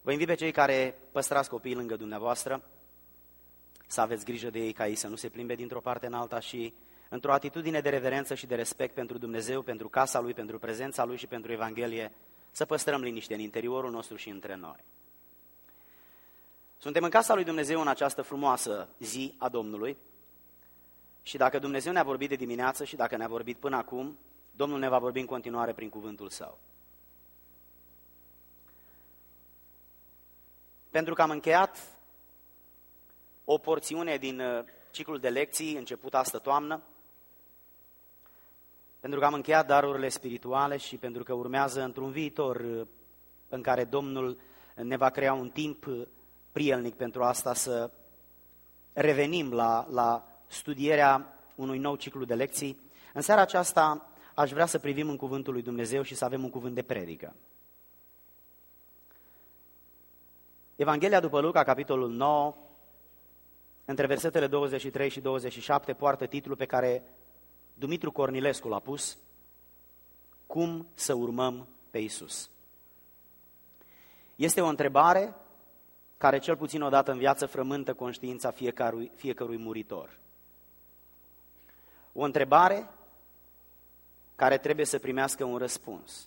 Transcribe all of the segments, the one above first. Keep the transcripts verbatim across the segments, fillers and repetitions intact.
Vă invit pe cei care păstrați copiii lângă dumneavoastră să aveți grijă de ei ca ei să nu se plimbe dintr-o parte în alta și într-o atitudine de reverență și de respect pentru Dumnezeu, pentru casa Lui, pentru prezența Lui și pentru Evanghelie, să păstrăm liniște în interiorul nostru și între noi. Suntem în casa Lui Dumnezeu în această frumoasă zi a Domnului și dacă Dumnezeu ne-a vorbit de dimineață și dacă ne-a vorbit până acum, Domnul ne va vorbi în continuare prin cuvântul Său. Pentru că am încheiat o porțiune din ciclul de lecții început astă toamnă, pentru că am încheiat darurile spirituale și pentru că urmează într-un viitor în care Domnul ne va crea un timp prielnic pentru asta să revenim la, la studierea unui nou ciclu de lecții, în seara aceasta aș vrea să privim în cuvântul lui Dumnezeu și să avem un cuvânt de predică. Evanghelia după Luca, capitolul nouă, între versetele douăzeci și trei și douăzeci și șapte, poartă titlul pe care Dumitru Cornilescu l-a pus: Cum să urmăm pe Iisus? Este o întrebare care cel puțin odată în viață frământă conștiința fiecărui, fiecărui muritor. O întrebare care trebuie să primească un răspuns.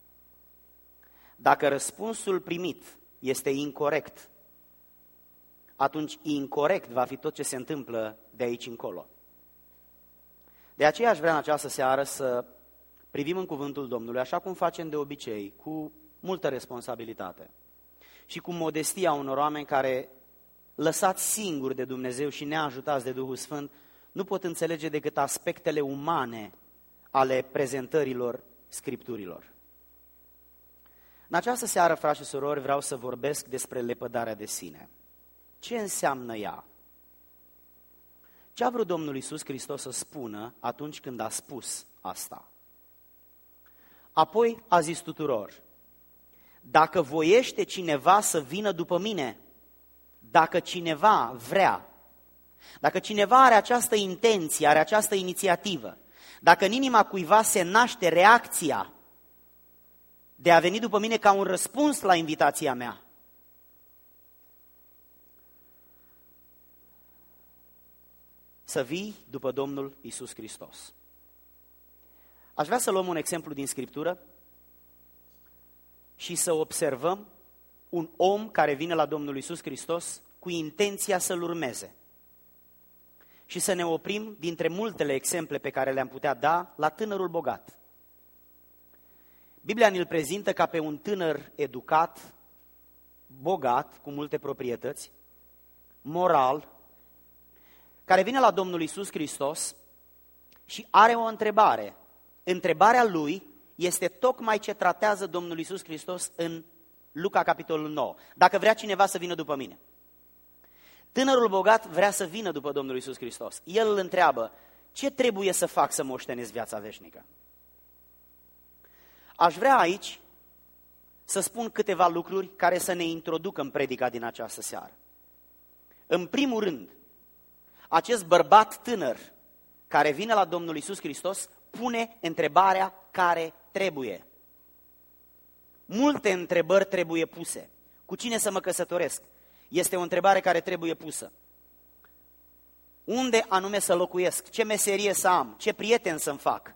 Dacă răspunsul primit este incorect, atunci incorect va fi tot ce se întâmplă de aici încolo. De aceea aș vrea în această seară să privim în cuvântul Domnului, așa cum facem de obicei, cu multă responsabilitate și cu modestia unor oameni care, lăsați singuri de Dumnezeu și neajutați de Duhul Sfânt, nu pot înțelege decât aspectele umane ale prezentărilor Scripturilor. În această seară, frați și surori, vreau să vorbesc despre lepădarea de sine. Ce înseamnă ea? Ce a vrut Domnul Iisus Hristos să spună atunci când a spus asta? Apoi a zis tuturor: dacă voiește cineva să vină după mine, dacă cineva vrea, dacă cineva are această intenție, are această inițiativă, dacă în inima cuiva se naște reacția de a veni după mine ca un răspuns la invitația mea, să vii după Domnul Iisus Hristos. Aș vrea să luăm un exemplu din Scriptură și să observăm un om care vine la Domnul Iisus Hristos cu intenția să-L urmeze. Și să ne oprim dintre multele exemple pe care le-am putea da la tânărul bogat. Biblia ne-l prezintă ca pe un tânăr educat, bogat, cu multe proprietăți, moral, care vine la Domnul Iisus Hristos și are o întrebare. Întrebarea lui este tocmai ce tratează Domnul Iisus Hristos în Luca, capitolul nouă. Dacă vrea cineva să vină după mine. Tânărul bogat vrea să vină după Domnul Iisus Hristos. El îl întreabă: ce trebuie să fac să moștenesc viața veșnică? Aș vrea aici să spun câteva lucruri care să ne introducă în predica din această seară. În primul rând, acest bărbat tânăr care vine la Domnul Iisus Hristos pune întrebarea care trebuie. Multe întrebări trebuie puse. Cu cine să mă căsătoresc? Este o întrebare care trebuie pusă. Unde anume să locuiesc? Ce meserie să am? Ce prieten să-mi fac?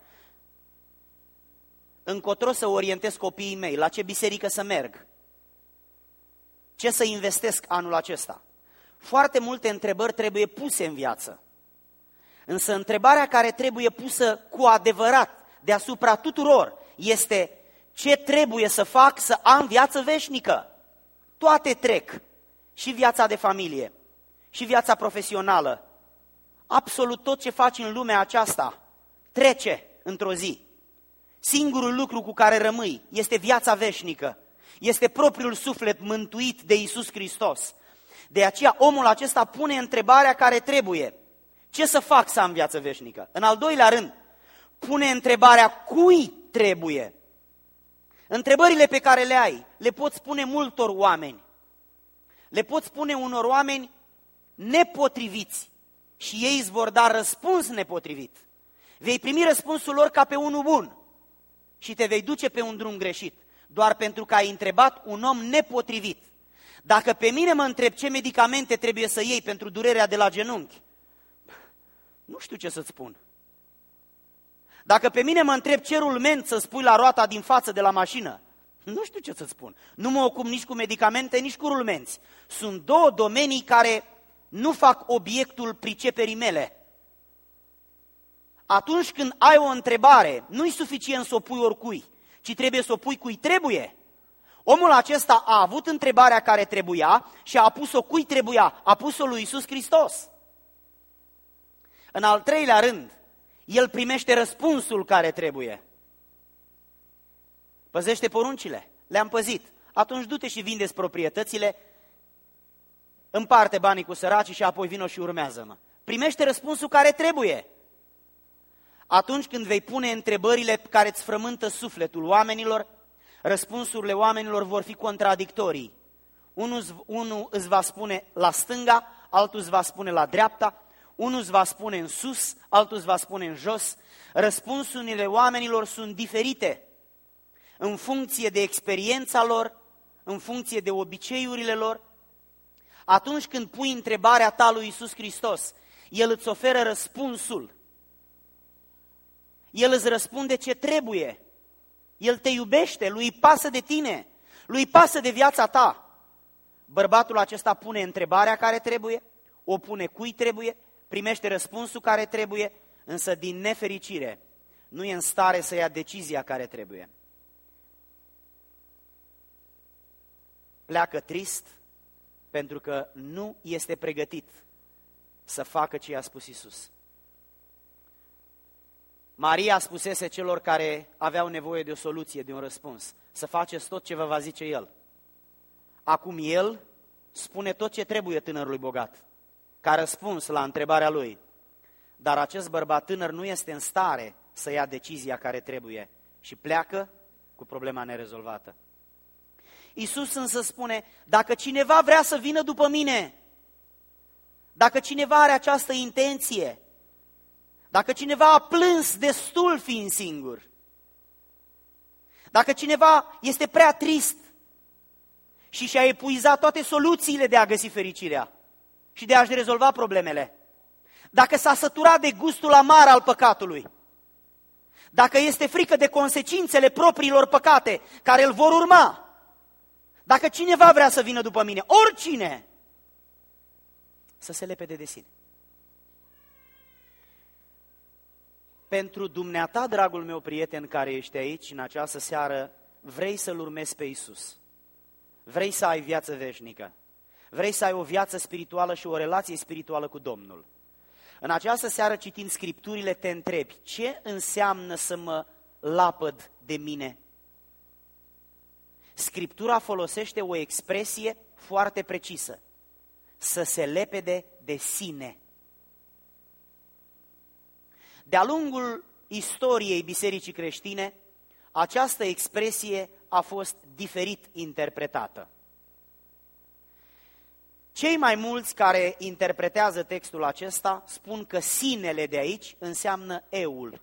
Încotro să orientez copiii mei? La ce biserică să merg? Ce să investesc anul acesta? Foarte multe întrebări trebuie puse în viață. Însă întrebarea care trebuie pusă cu adevărat deasupra tuturor este: ce trebuie să fac să am viață veșnică? Toate trec. Și viața de familie, și viața profesională. Absolut tot ce faci în lumea aceasta trece într-o zi. Singurul lucru cu care rămâi este viața veșnică. Este propriul suflet mântuit de Iisus Hristos. De aceea omul acesta pune întrebarea care trebuie: ce să fac să am viață veșnică? În al doilea rând, pune întrebarea cui trebuie. Întrebările pe care le ai, le poți pune multor oameni. Le poți pune unor oameni nepotriviți și ei îți vor da răspuns nepotrivit. Vei primi răspunsul lor ca pe unul bun și te vei duce pe un drum greșit, doar pentru că ai întrebat un om nepotrivit. Dacă pe mine mă întreb ce medicamente trebuie să iei pentru durerea de la genunchi, nu știu ce să-ți spun. Dacă pe mine mă întreb ce rulment să spui la roata din față de la mașină, nu știu ce să-ți spun. Nu mă ocup nici cu medicamente, nici cu rulmenți. Sunt două domenii care nu fac obiectul priceperii mele. Atunci când ai o întrebare, nu-i suficient să o pui oricui, ci trebuie să o pui cui trebuie. Omul acesta a avut întrebarea care trebuia și a pus-o cui trebuia, a pus-o lui Iisus Hristos. În al treilea rând, el primește răspunsul care trebuie. Păzește poruncile, le-am păzit. Atunci du-te și vinde-ți proprietățile, împarte banii cu săracii și apoi vino și urmează-mă. Primește răspunsul care trebuie. Atunci când vei pune întrebările care îți frământă sufletul oamenilor, răspunsurile oamenilor vor fi contradictorii. Unul, unul îți va spune la stânga, altul îți va spune la dreapta, unul îți va spune în sus, altul îți va spune în jos. Răspunsurile oamenilor sunt diferite în funcție de experiența lor, în funcție de obiceiurile lor. Atunci când pui întrebarea ta lui Iisus Hristos, El îți oferă răspunsul. El îți răspunde ce trebuie. El te iubește, lui pasă de tine, lui pasă de viața ta. Bărbatul acesta pune întrebarea care trebuie, o pune cui trebuie, primește răspunsul care trebuie, însă din nefericire nu e în stare să ia decizia care trebuie. Pleacă trist pentru că nu este pregătit să facă ce i-a spus Iisus. Maria spusese celor care aveau nevoie de o soluție, de un răspuns, să faceți tot ce vă va zice El. Acum El spune tot ce trebuie tânărului bogat, ca răspuns la întrebarea lui. Dar acest bărbat tânăr nu este în stare să ia decizia care trebuie și pleacă cu problema nerezolvată. Iisus însă spune, dacă cineva vrea să vină după mine, dacă cineva are această intenție, dacă cineva a plâns destul fiind singur, dacă cineva este prea trist și și-a epuizat toate soluțiile de a găsi fericirea și de a-și rezolva problemele, dacă s-a săturat de gustul amar al păcatului, dacă este frică de consecințele propriilor păcate care îl vor urma, dacă cineva vrea să vină după mine, oricine, să se lepede de sine. Pentru dumneata, dragul meu prieten care ești aici în această seară, vrei să-L urmezi pe Iisus. Vrei să ai viață veșnică. Vrei să ai o viață spirituală și o relație spirituală cu Domnul. În această seară, citind Scripturile, te întrebi, ce înseamnă să mă lapăd de mine? Scriptura folosește o expresie foarte precisă. Să se lepede de sine. De-a lungul istoriei bisericii creștine, această expresie a fost diferit interpretată. Cei mai mulți care interpretează textul acesta spun că sinele de aici înseamnă eul.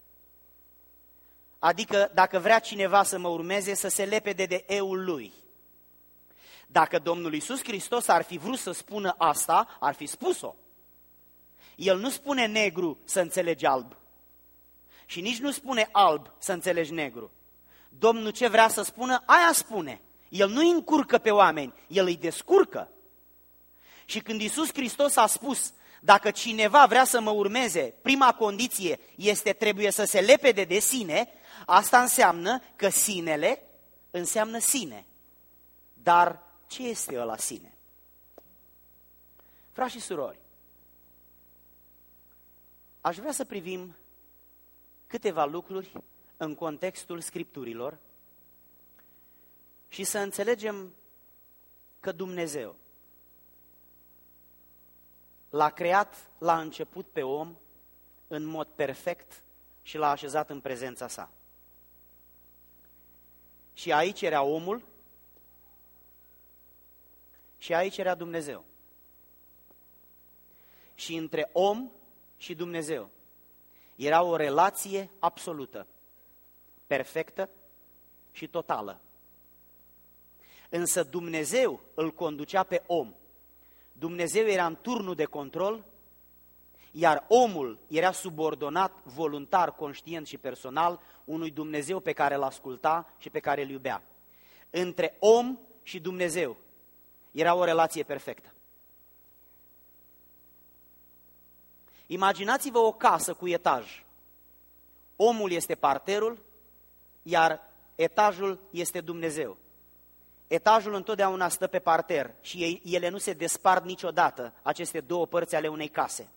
Adică dacă vrea cineva să mă urmeze, să se lepede de eul lui. Dacă Domnul Iisus Hristos ar fi vrut să spună asta, ar fi spus-o. El nu spune negru să înțelegi alb. Și nici nu spune alb să înțelegi negru. Domnul ce vrea să spună, aia spune. El nu îi încurcă pe oameni, El îi descurcă. Și când Iisus Hristos a spus, dacă cineva vrea să mă urmeze, prima condiție este trebuie să se lepede de sine, asta înseamnă că sinele înseamnă sine. Dar ce este ăla sine? Frați și surori, aș vrea să privim câteva lucruri în contextul Scripturilor și să înțelegem că Dumnezeu l-a creat la început pe om în mod perfect și l-a așezat în prezența sa. Și aici era omul și aici era Dumnezeu. Și între om și Dumnezeu era o relație absolută, perfectă și totală. Însă Dumnezeu îl conducea pe om. Dumnezeu era în turnul de control, iar omul era subordonat, voluntar, conștient și personal unui Dumnezeu pe care îl asculta și pe care îl iubea. Între om și Dumnezeu era o relație perfectă. Imaginați-vă o casă cu etaj. Omul este parterul, iar etajul este Dumnezeu. Etajul întotdeauna stă pe parter și ele nu se despart niciodată, aceste două părți ale unei case.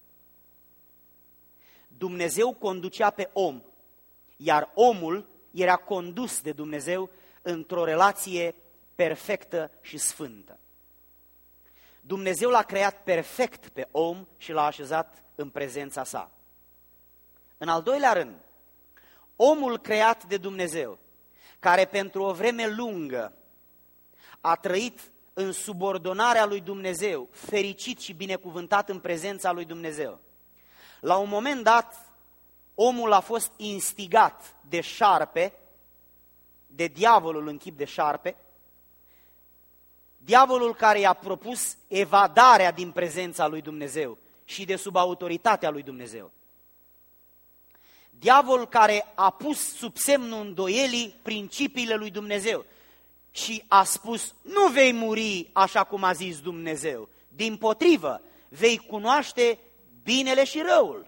Dumnezeu conducea pe om, iar omul era condus de Dumnezeu într-o relație perfectă și sfântă. Dumnezeu l-a creat perfect pe om și l-a așezat în prezența sa. În al doilea rând, omul creat de Dumnezeu, care pentru o vreme lungă a trăit în subordonarea lui Dumnezeu, fericit și binecuvântat în prezența lui Dumnezeu. La un moment dat, omul a fost instigat de șarpe, de diavolul în chip de șarpe, diavolul care i-a propus evadarea din prezența lui Dumnezeu și de sub autoritatea lui Dumnezeu. Diavolul care a pus sub semnul îndoielii principiile lui Dumnezeu și a spus, nu vei muri așa cum a zis Dumnezeu, dimpotrivă, vei cunoaște binele și răul.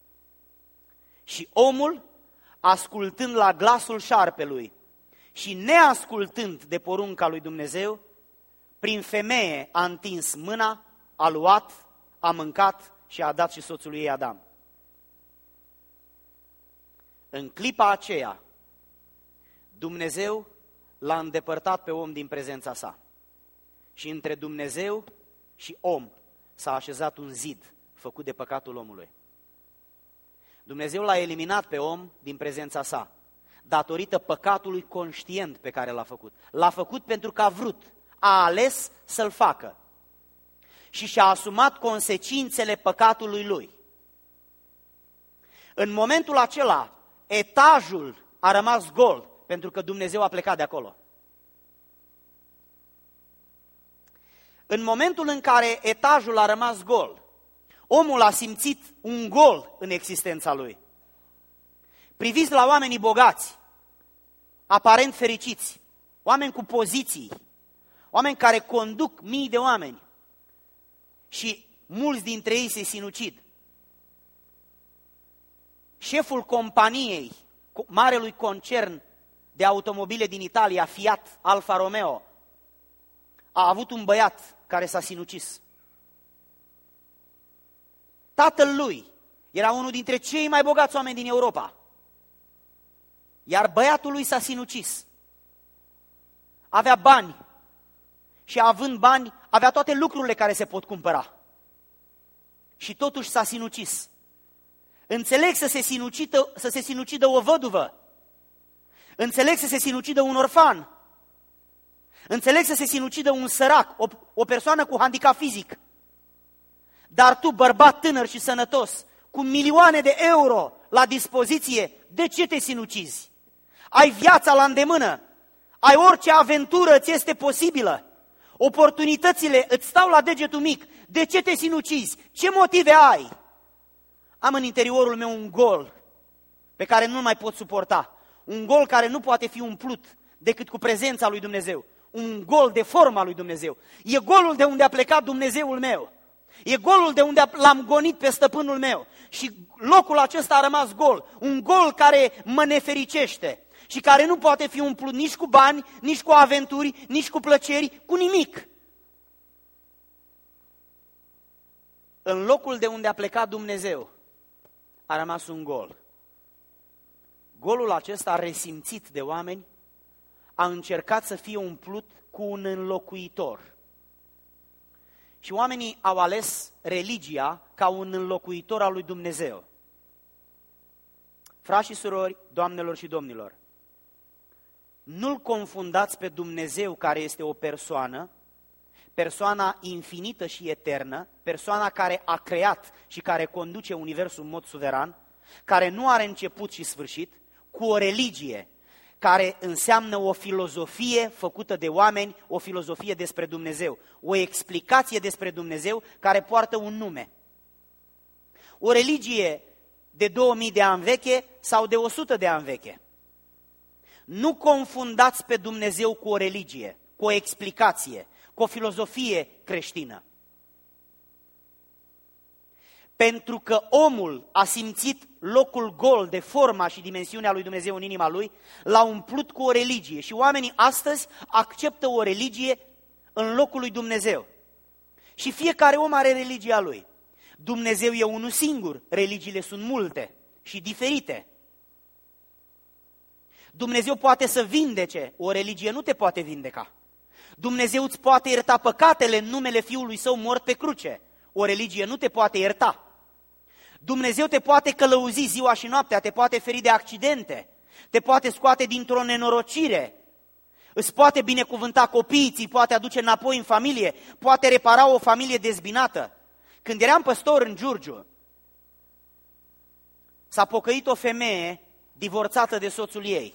Și omul, ascultând la glasul șarpelui și neascultând de porunca lui Dumnezeu, prin femeie a întins mâna, a luat, a mâncat și a dat și soțului ei Adam. În clipa aceea, Dumnezeu l-a îndepărtat pe om din prezența sa. Și între Dumnezeu și om s-a așezat un zid făcut de păcatul omului. Dumnezeu l-a eliminat pe om din prezența sa, datorită păcatului conștient pe care l-a făcut. L-a făcut pentru că a vrut, a ales să-l facă și și-a asumat consecințele păcatului lui. În momentul acela, etajul a rămas gol, pentru că Dumnezeu a plecat de acolo. În momentul în care etajul a rămas gol, omul a simțit un gol în existența lui. Priviți la oamenii bogați, aparent fericiți, oameni cu poziții, oameni care conduc mii de oameni și mulți dintre ei se sinucid. Șeful companiei, marelui concern de automobile din Italia, Fiat Alfa Romeo, a avut un băiat care s-a sinucis. Tatăl lui era unul dintre cei mai bogați oameni din Europa, iar băiatul lui s-a sinucis. Avea bani și având bani, avea toate lucrurile care se pot cumpăra. Și totuși s-a sinucis. Înțeleg să se sinucidă, să se sinucidă o văduvă. Înțeleg să se sinucidă un orfan. Înțeleg să se sinucidă un sărac, o, o persoană cu handicap fizic. Dar tu, bărbat tânăr și sănătos, cu milioane de euro la dispoziție, de ce te sinucizi? Ai viața la îndemână, ai orice aventură ți este posibilă, oportunitățile îți stau la degetul mic, de ce te sinucizi? Ce motive ai? Am în interiorul meu un gol pe care nu mai pot suporta, un gol care nu poate fi umplut decât cu prezența lui Dumnezeu, un gol de forma lui Dumnezeu. E golul de unde a plecat Dumnezeul meu, e golul de unde l-am gonit pe stăpânul meu și locul acesta a rămas gol, un gol care mă nefericește și care nu poate fi umplut nici cu bani, nici cu aventuri, nici cu plăceri, cu nimic. În locul de unde a plecat Dumnezeu a rămas un gol. Golul acesta, resimțit de oameni, a încercat să fie umplut cu un înlocuitor. Și oamenii au ales religia ca un înlocuitor al lui Dumnezeu. Frați și surori, doamnelor și domnilor, nu-L confundați pe Dumnezeu care este o persoană, persoana infinită și eternă, persoana care a creat și care conduce universul în mod suveran, care nu are început și sfârșit, cu o religie care înseamnă o filozofie făcută de oameni, o filozofie despre Dumnezeu, o explicație despre Dumnezeu care poartă un nume. O religie de două mii de ani veche sau de o sută de ani veche. Nu confundați pe Dumnezeu cu o religie, cu o explicație, cu o filozofie creștină. Pentru că omul a simțit locul gol de forma și dimensiunea lui Dumnezeu în inima lui, l-a umplut cu o religie și oamenii astăzi acceptă o religie în locul lui Dumnezeu. Și fiecare om are religia lui. Dumnezeu e unul singur, religiile sunt multe și diferite. Dumnezeu poate să vindece, o religie nu te poate vindeca. Dumnezeu îți poate ierta păcatele în numele Fiului Său mort pe cruce, o religie nu te poate ierta. Dumnezeu te poate călăuzi ziua și noaptea, te poate feri de accidente, te poate scoate dintr-o nenorocire, îți poate binecuvânta copiii, ți poate aduce înapoi în familie, poate repara o familie dezbinată. Când eram păstor în Giurgiu, s-a pocăit o femeie divorțată de soțul ei.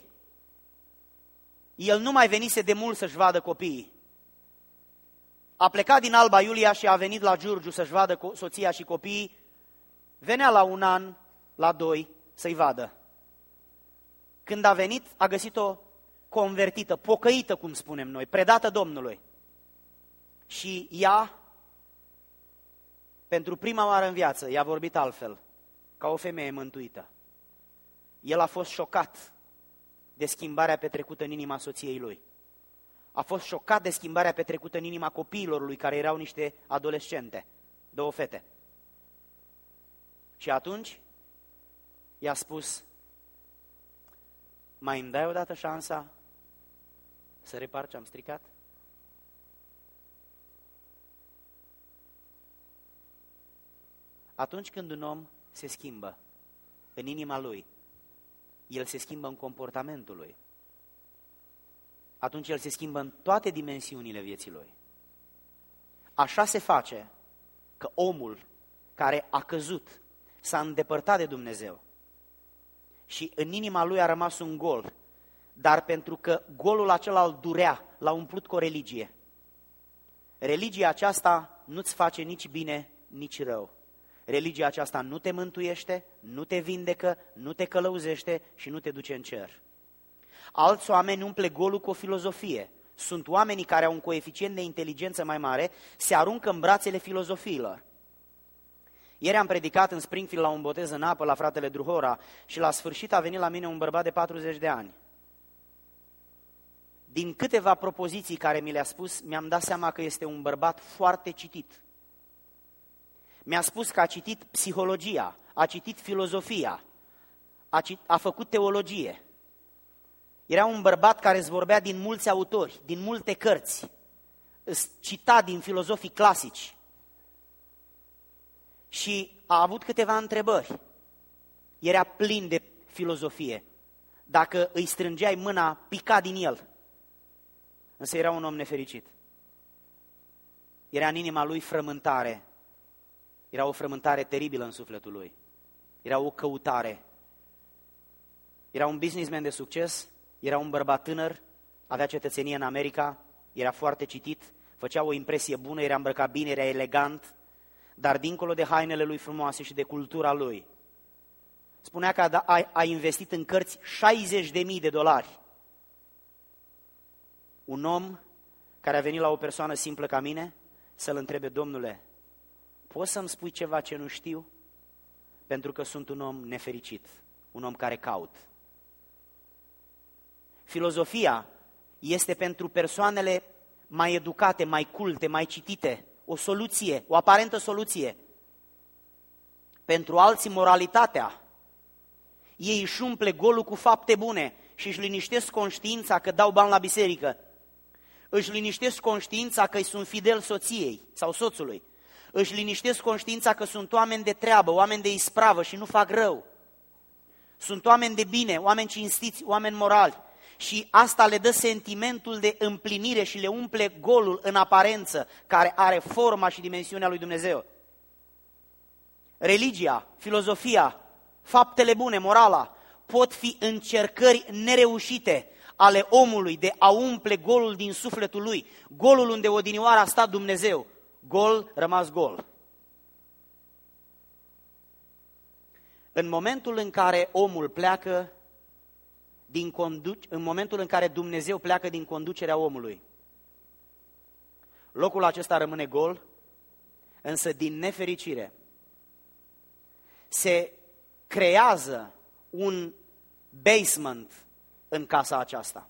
El nu mai venise de mult să-și vadă copiii. A plecat din Alba Iulia și a venit la Giurgiu să-și vadă soția și copiii. Venea la un an, la doi, să-i vadă. Când a venit, a găsit-o convertită, pocăită, cum spunem noi, predată Domnului. Și ea, pentru prima oară în viață, i-a vorbit altfel, ca o femeie mântuită. El a fost șocat de schimbarea petrecută în inima soției lui. A fost șocat de schimbarea petrecută în inima copiilor lui, care erau niște adolescente, două fete. Și atunci i-a spus, mai îmi dai odată șansa să repar ce am stricat? Atunci când un om se schimbă în inima lui, el se schimbă în comportamentul lui. Atunci el se schimbă în toate dimensiunile vieții lui. Așa se face că omul care a căzut s-a îndepărtat de Dumnezeu și în inima lui a rămas un gol, dar pentru că golul acela îl durea, l-a umplut cu o religie. Religia aceasta nu-ți face nici bine, nici rău. Religia aceasta nu te mântuiește, nu te vindecă, nu te călăuzește și nu te duce în cer. Alți oameni umple golul cu o filozofie. Sunt oamenii care au un coeficient de inteligență mai mare, se aruncă în brațele filozofiilor. Ieri am predicat în Springfield la un botez în apă la fratele Druhora și la sfârșit a venit la mine un bărbat de patruzeci de ani. Din câteva propoziții care mi le-a spus, mi-am dat seama că este un bărbat foarte citit. Mi-a spus că a citit psihologia, a citit filozofia, a, cit, a făcut teologie. Era un bărbat care îți vorbea din mulți autori, din multe cărți, îți cita din filozofii clasici. Și a avut câteva întrebări. Era plin de filozofie. Dacă îi strângeai mâna, pica din el. Însă era un om nefericit. Era în inima lui frământare. Era o frământare teribilă în sufletul lui. Era o căutare. Era un businessman de succes, era un bărbat tânăr, avea cetățenie în America, era foarte citit, făcea o impresie bună, era îmbrăcat bine, era elegant, dar dincolo de hainele lui frumoase și de cultura lui, spunea că a, a investit în cărți șaizeci de mii de dolari. Un om care a venit la o persoană simplă ca mine să-l întrebe, domnule, poți să-mi spui ceva ce nu știu? Pentru că sunt un om nefericit, un om care caut. Filozofia este pentru persoanele mai educate, mai culte, mai citite, o soluție, o aparentă soluție. Pentru alții, moralitatea. Ei își umple golul cu fapte bune și își liniștesc conștiința că dau bani la biserică. Își liniștesc conștiința că îi sunt fidel soției sau soțului. Își liniștesc conștiința că sunt oameni de treabă, oameni de ispravă și nu fac rău. Sunt oameni de bine, oameni cinstiți, oameni morali. Și asta le dă sentimentul de împlinire și le umple golul în aparență, care are forma și dimensiunea lui Dumnezeu. Religia, filozofia, faptele bune, morala, pot fi încercări nereușite ale omului de a umple golul din sufletul lui, golul unde odinioară a stat Dumnezeu, gol rămas gol. În momentul în care omul pleacă din conduc- în momentul în care Dumnezeu pleacă din conducerea omului, locul acesta rămâne gol, însă din nefericire se creează un basement în casa aceasta.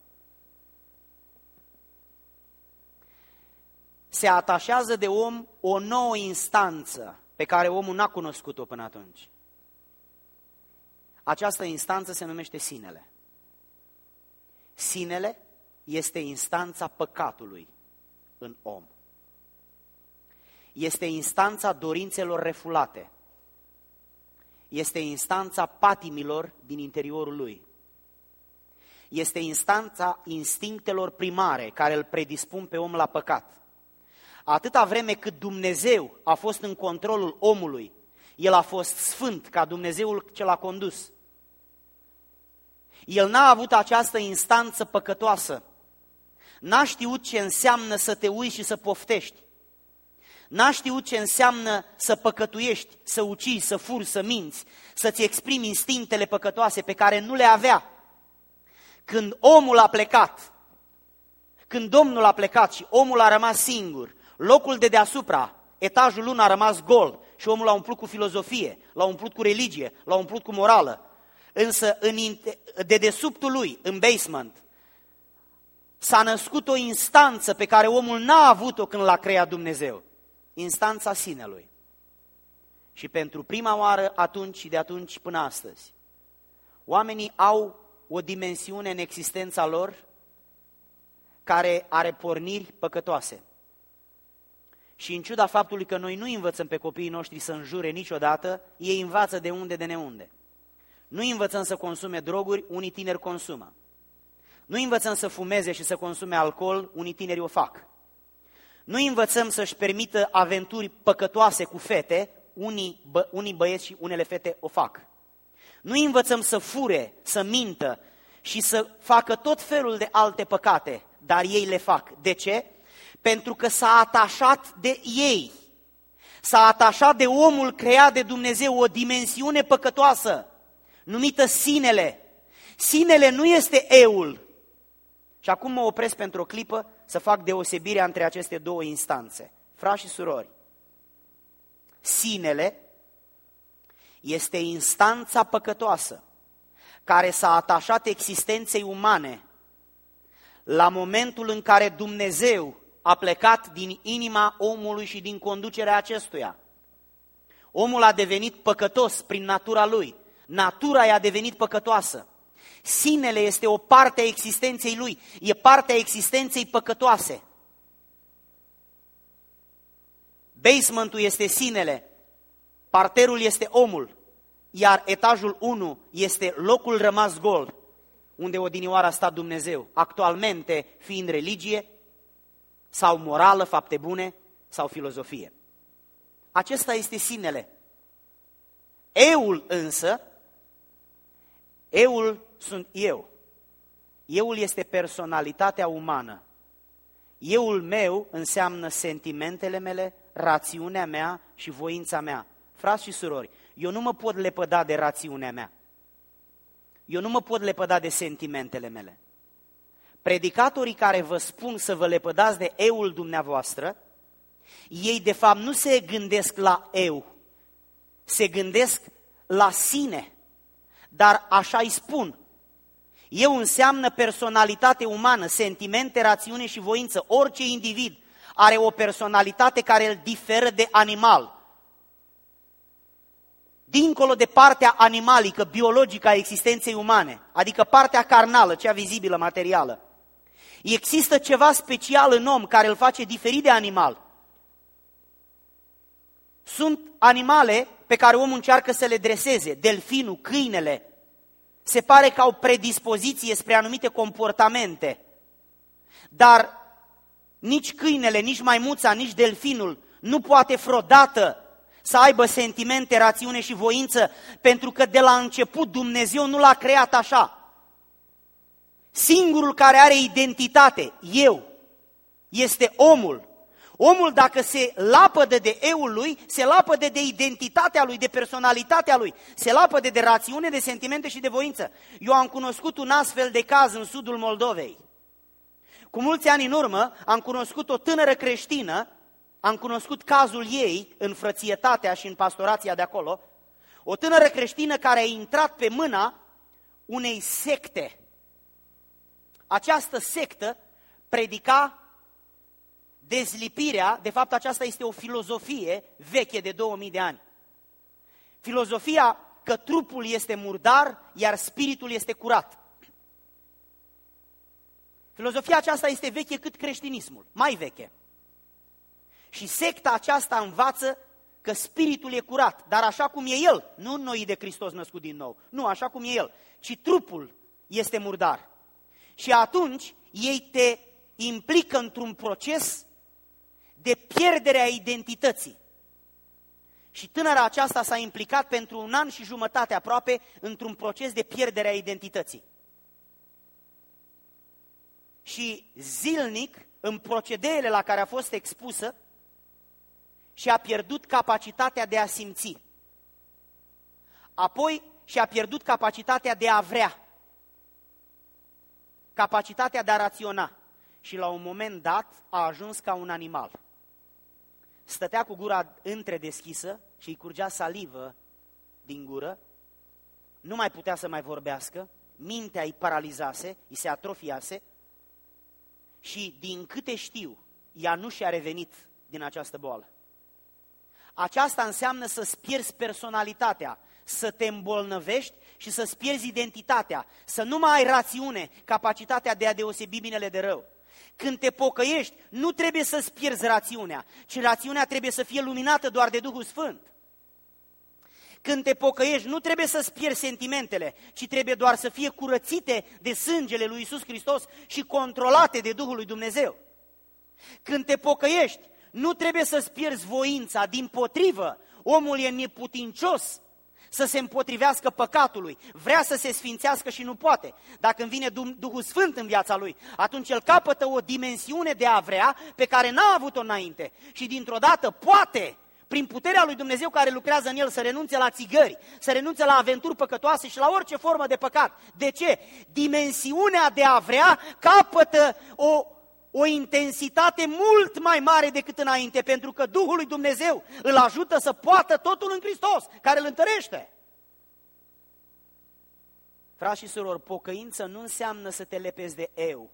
Se atașează de om o nouă instanță pe care omul n-a cunoscut-o până atunci. Această instanță se numește sinele. Sinele este instanța păcatului în om. Este instanța dorințelor refulate. Este instanța patimilor din interiorul lui. Este instanța instinctelor primare care îl predispun pe om la păcat. Atâta vreme cât Dumnezeu a fost în controlul omului, el a fost sfânt ca Dumnezeul ce l-a condus. El n-a avut această instanță păcătoasă. N-a știut ce înseamnă să te uiți și să poftești. N-a știut ce înseamnă să păcătuiești, să ucizi, să furi, să minți, să-ți exprimi instinctele păcătoase pe care nu le avea. Când omul a plecat, când Domnul a plecat și omul a rămas singur, locul de deasupra, etajul unu a rămas gol și omul l-a umplut cu filozofie, l-a umplut cu religie, l-a umplut cu morală. Însă în dedesubtul lui, în basement, s-a născut o instanță pe care omul n-a avut-o când l-a creat Dumnezeu. Instanța sinelui. Și pentru prima oară atunci și de atunci până astăzi, oamenii au o dimensiune în existența lor care are porniri păcătoase. Și în ciuda faptului că noi nu învățăm pe copiii noștri să înjure niciodată, ei învață de unde de neunde. Nu învățăm să consume droguri, unii tineri consumă. Nu învățăm să fumeze și să consume alcool, unii tineri o fac. Nu învățăm să-și permită aventuri păcătoase cu fete, unii, bă, unii băieți și unele fete o fac. Nu învățăm să fure, să mintă și să facă tot felul de alte păcate, dar ei le fac. De ce? Pentru că s-a atașat de ei. S-a atașat de omul creat de Dumnezeu, o dimensiune păcătoasă, numită sinele. Sinele nu este eul. Și acum mă opresc pentru o clipă să fac deosebirea între aceste două instanțe. Frați și surori, sinele este instanța păcătoasă care s-a atașat existenței umane la momentul în care Dumnezeu a plecat din inima omului și din conducerea acestuia. Omul a devenit păcătos prin natura lui. Natura i-a devenit păcătoasă. Sinele este o parte a existenței lui, e partea existenței păcătoase. Basementul este sinele, parterul este omul, iar etajul unu este locul rămas gol, unde odinioară a stat Dumnezeu, actualmente fiind religie sau morală, fapte bune sau filozofie. Acesta este sinele. Eul însă, eul sunt eu. Eul este personalitatea umană. Eul meu înseamnă sentimentele mele, rațiunea mea și voința mea. Frați și surori, eu nu mă pot lepăda de rațiunea mea. Eu nu mă pot lepăda de sentimentele mele. Predicatorii care vă spun să vă lepădați de eul dumneavoastră, ei de fapt nu se gândesc la eu, se gândesc la sine, dar așa îi spun. Eu înseamnă personalitate umană, sentimente, rațiune și voință. Orice individ are o personalitate care îl diferă de animal. Dincolo de partea animalică, biologică a existenței umane, adică partea carnală, cea vizibilă, materială, există ceva special în om care îl face diferit de animal. Sunt animale pe care omul încearcă să le dreseze, delfinul, câinele, se pare că au predispoziție spre anumite comportamente, dar nici câinele, nici maimuța, nici delfinul nu poate vreodată să aibă sentimente, rațiune și voință, pentru că de la început Dumnezeu nu l-a creat așa. Singurul care are identitate, eu, este omul. Omul, dacă se lapădă de eul lui, se lapădă de identitatea lui, de personalitatea lui, se lapădă de rațiune, de sentimente și de voință. Eu am cunoscut un astfel de caz în sudul Moldovei. Cu mulți ani în urmă am cunoscut o tânără creștină, am cunoscut cazul ei în frățietatea și în pastorația de acolo, o tânără creștină care a intrat pe mâna unei secte. Această sectă predica dezlipirea, de fapt aceasta este o filozofie veche de două mii de ani. Filozofia că trupul este murdar, iar spiritul este curat. Filozofia aceasta este veche cât creștinismul, mai veche. Și secta aceasta învață că spiritul e curat, dar așa cum e el, nu noi de Hristos născut din nou, nu așa cum e el, ci trupul este murdar. Și atunci ei te implică într-un proces de pierdere a identității. Și tânăra aceasta s-a implicat pentru un an și jumătate aproape într-un proces de pierdere a identității. Și zilnic, în procedeele la care a fost expusă, și-a pierdut capacitatea de a simți. Apoi și-a pierdut capacitatea de a vrea, capacitatea de a raționa. Și la un moment dat a ajuns ca un animal. Stătea cu gura întredeschisă și îi curgea salivă din gură, nu mai putea să mai vorbească, mintea îi paralizase, îi se atrofiase și, din câte știu, ea nu și-a revenit din această boală. Aceasta înseamnă să-ți pierzi personalitatea, să te îmbolnăvești și să-ți pierzi identitatea, să nu mai ai rațiune, capacitatea de a deosebi binele de rău. Când te pocăiești, nu trebuie să-ți pierzi rațiunea, ci rațiunea trebuie să fie luminată doar de Duhul Sfânt. Când te pocăiești, nu trebuie să-ți pierzi sentimentele, ci trebuie doar să fie curățite de sângele lui Iisus Hristos și controlate de Duhul lui Dumnezeu. Când te pocăiești, nu trebuie să-ți pierzi voința, dimpotrivă, omul e neputincios să se împotrivească păcatului, vrea să se sfințească și nu poate. Dacă îmi vine Duhul Sfânt în viața lui, atunci el capătă o dimensiune de a vrea pe care n-a avut-o înainte și dintr-o dată poate, prin puterea lui Dumnezeu care lucrează în el, să renunțe la țigări, să renunțe la aventuri păcătoase și la orice formă de păcat. De ce? Dimensiunea de a vrea capătă o o intensitate mult mai mare decât înainte, pentru că Duhul lui Dumnezeu îl ajută să poată totul în Hristos, care îl întărește. Frați și surori, pocăință nu înseamnă să te lepezi de eu.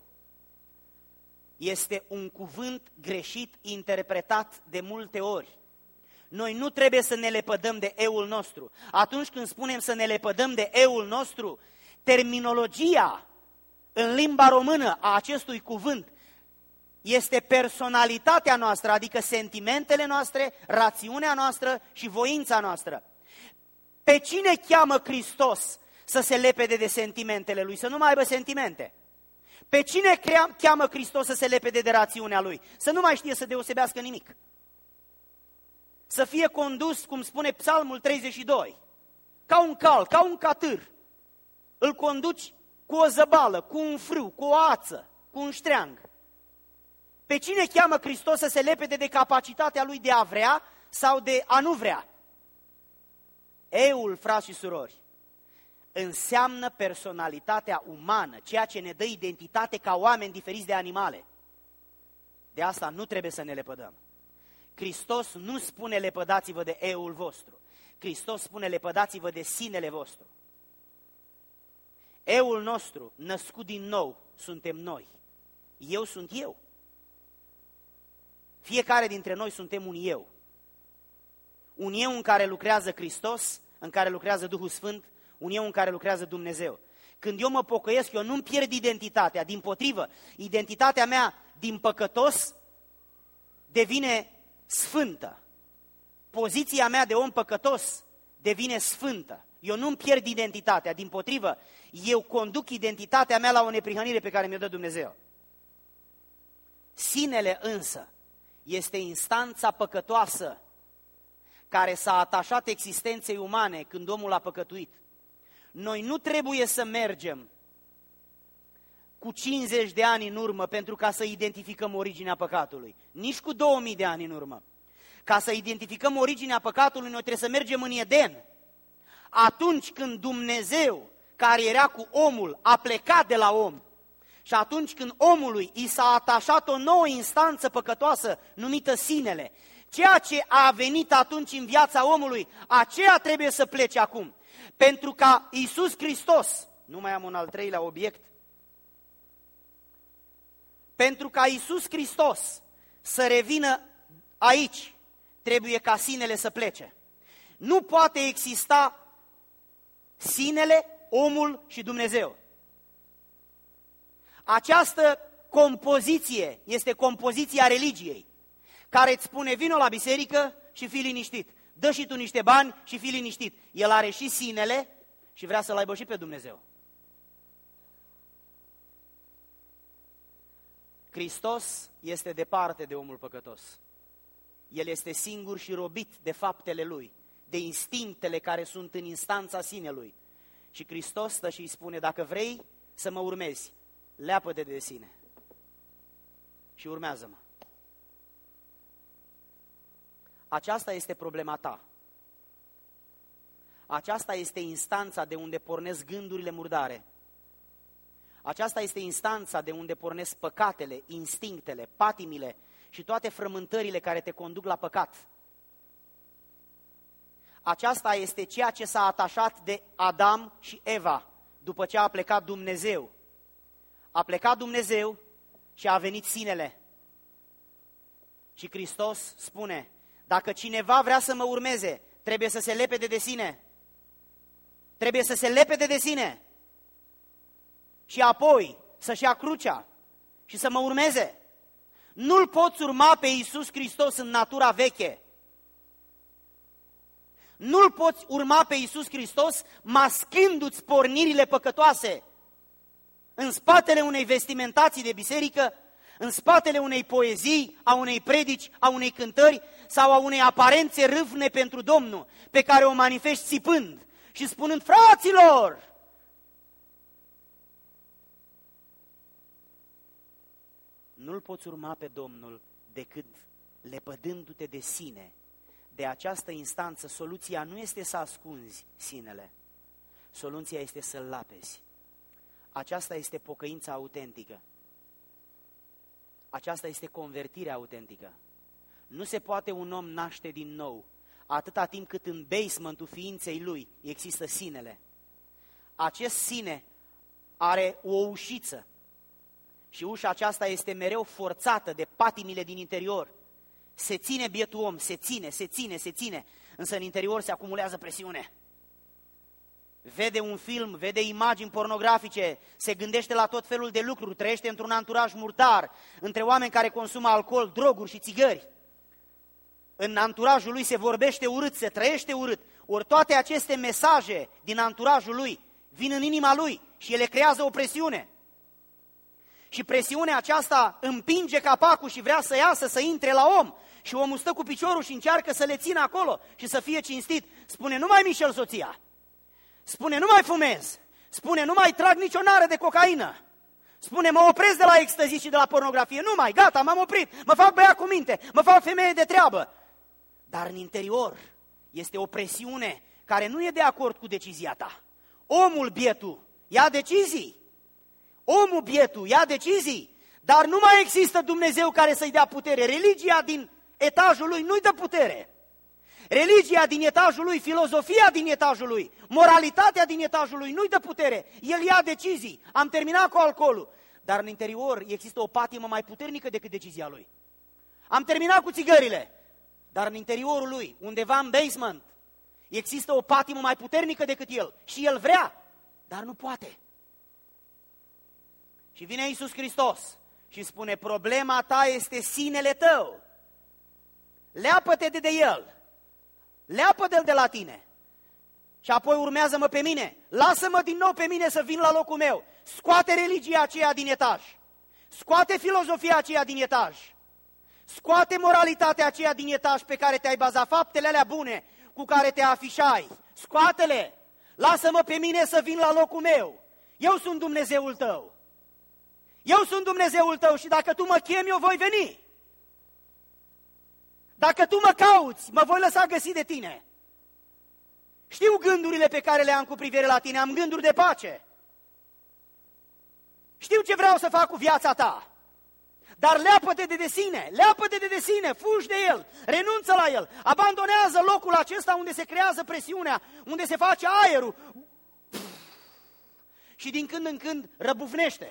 Este un cuvânt greșit interpretat de multe ori. Noi nu trebuie să ne lepădăm de eul nostru. Atunci când spunem să ne lepădăm de eul nostru, terminologia în limba română a acestui cuvânt este personalitatea noastră, adică sentimentele noastre, rațiunea noastră și voința noastră. Pe cine cheamă Hristos să se lepede de sentimentele lui, să nu mai aibă sentimente? Pe cine cheamă Hristos să se lepede de rațiunea lui, să nu mai știe să deosebească nimic? Să fie condus, cum spune Psalmul treizeci și doi, ca un cal, ca un catâr. Îl conduci cu o zăbală, cu un frâu, cu o ață, cu un ștreang. Pe cine cheamă Hristos să se lepede de capacitatea lui de a vrea sau de a nu vrea? Eul, frați și surori, înseamnă personalitatea umană, ceea ce ne dă identitate ca oameni diferiți de animale. De asta nu trebuie să ne lepădăm. Hristos nu spune lepădați-vă de eul vostru. Hristos spune lepădați-vă de sinele vostru. Eul nostru, născut din nou, suntem noi. Eu sunt eu. Fiecare dintre noi suntem un eu. Un eu în care lucrează Hristos, în care lucrează Duhul Sfânt, un eu în care lucrează Dumnezeu. Când eu mă pocăiesc, eu nu-mi pierd identitatea, dimpotrivă, identitatea mea din păcătos devine sfântă. Poziția mea de om păcătos devine sfântă. Eu nu-mi pierd identitatea, dimpotrivă, eu conduc identitatea mea la o neprihănire pe care mi-o dă Dumnezeu. Sinele însă este instanța păcătoasă care s-a atașat existenței umane când omul a păcătuit. Noi nu trebuie să mergem cu cincizeci de ani în urmă pentru ca să identificăm originea păcatului, nici cu două mii de ani în urmă. Ca să identificăm originea păcatului, noi trebuie să mergem în Eden. Atunci când Dumnezeu, care era cu omul, a plecat de la om, și atunci când omului i s-a atașat o nouă instanță păcătoasă numită sinele, ceea ce a venit atunci în viața omului, aceea trebuie să plece acum. Pentru ca Iisus Hristos, nu mai am un al treilea obiect, pentru ca Iisus Hristos să revină aici, trebuie ca sinele să plece. Nu poate exista sinele, omul și Dumnezeu. Această compoziție este compoziția religiei, care îți spune vino la biserică și fii liniștit, dă și tu niște bani și fii liniștit. El are și sinele și vrea să-L aibă și pe Dumnezeu. Hristos este departe de omul păcătos. El este singur și robit de faptele Lui, de instinctele care sunt în instanța sinelui. Și Hristos stă și îi spune, dacă vrei să mă urmezi, leapă-te de sine și urmează-mă. Aceasta este problema ta. Aceasta este instanța de unde pornesc gândurile murdare. Aceasta este instanța de unde pornesc păcatele, instinctele, patimile și toate frământările care te conduc la păcat. Aceasta este ceea ce s-a atașat de Adam și Eva după ce a plecat Dumnezeu. A plecat Dumnezeu și a venit sinele. Și Hristos spune, dacă cineva vrea să mă urmeze, trebuie să se lepede de sine. Trebuie să se lepede de sine. Și apoi să-și ia crucea și să mă urmeze. Nu-L poți urma pe Iisus Hristos în natura veche. Nu-L poți urma pe Iisus Hristos maschându-ți pornirile păcătoase în spatele unei vestimentații de biserică, în spatele unei poezii, a unei predici, a unei cântări sau a unei aparențe râvne pentru Domnul, pe care o manifesti țipând și spunând, fraților! Nu-L poți urma pe Domnul decât lepădându-te de sine. De această instanță, soluția nu este să ascunzi sinele, soluția este să-L lapezi. Aceasta este pocăința autentică. Aceasta este convertirea autentică. Nu se poate un om naște din nou, atâta timp cât în basementul ființei lui există sinele. Acest sine are o ușiță și ușa aceasta este mereu forțată de patimile din interior. Se ține bietul om, se ține, se ține, se ține, însă în interior se acumulează presiune. Vede un film, vede imagini pornografice, se gândește la tot felul de lucruri, trăiește într-un anturaj murdar, între oameni care consumă alcool, droguri și țigări. În anturajul lui se vorbește urât, se trăiește urât, ori toate aceste mesaje din anturajul lui vin în inima lui și ele creează o presiune. Și presiunea aceasta împinge capacul și vrea să iasă, să intre la om. Și omul stă cu piciorul și încearcă să le țină acolo și să fie cinstit. Spune, nu mai mișel soția. Spune, nu mai fumez. Spune, nu mai trag nicio nară de cocaină. Spune, mă opresc de la extazi și de la pornografie. Nu mai, gata, m-am oprit. Mă fac băiat cu minte, mă fac femeie de treabă. Dar în interior este o presiune care nu e de acord cu decizia ta. Omul bietul ia decizii. Omul bietul ia decizii, dar nu mai există Dumnezeu care să-i dea putere. Religia din etajul lui nu-i dă putere. Religia din etajul lui, filozofia din etajul lui, moralitatea din etajul lui nu-i dă putere. El ia decizii. Am terminat cu alcoolul, dar în interior există o patimă mai puternică decât decizia lui. Am terminat cu țigările, dar în interiorul lui, undeva în basement, există o patimă mai puternică decât el. Și el vrea, dar nu poate. Și vine Iisus Hristos și spune, problema ta este sinele tău. Leapă-te de, de el. Leapă-te de la tine. Și apoi urmează-mă pe mine. Lasă-mă din nou pe mine să vin la locul meu. Scoate religia aceea din etaj. Scoate filozofia aceea din etaj. Scoate moralitatea aceea din etaj pe care te-ai bazat, faptele alea bune cu care te afișai. Scoate-le! Lasă-mă pe mine să vin la locul meu. Eu sunt Dumnezeul tău. Eu sunt Dumnezeul tău și dacă tu mă chemi, eu voi veni. Dacă tu mă cauți, mă voi lăsa găsi de tine. Știu gândurile pe care le am cu privire la tine, am gânduri de pace. Știu ce vreau să fac cu viața ta. Dar leapă-te de de sine, leapă-te de de sine, fugi de el, renunță la el, abandonează locul acesta unde se creează presiunea, unde se face aerul. Și din când în când răbufnește.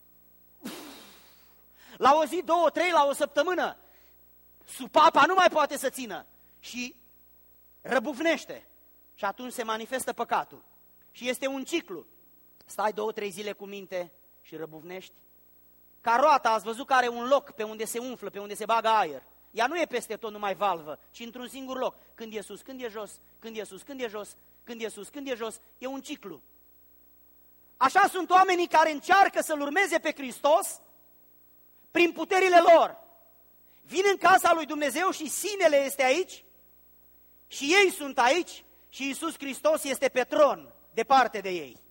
La o zi, două, trei, la o săptămână, supapa nu mai poate să țină și răbufnește. Și atunci se manifestă păcatul. Și este un ciclu. Stai două, trei zile cu minte și răbufnești. Ca roata, ați văzut că are un loc pe unde se umflă, pe unde se bagă aer. Ea nu e peste tot numai valvă, ci într-un singur loc. Când e sus, când e jos, când e sus, când e jos, când e sus, când e jos, e un ciclu. Așa sunt oamenii care încearcă să-L urmeze pe Hristos prin puterile lor. Vin în casa lui Dumnezeu și sinele este aici și ei sunt aici și Iisus Hristos este pe tron, departe de ei.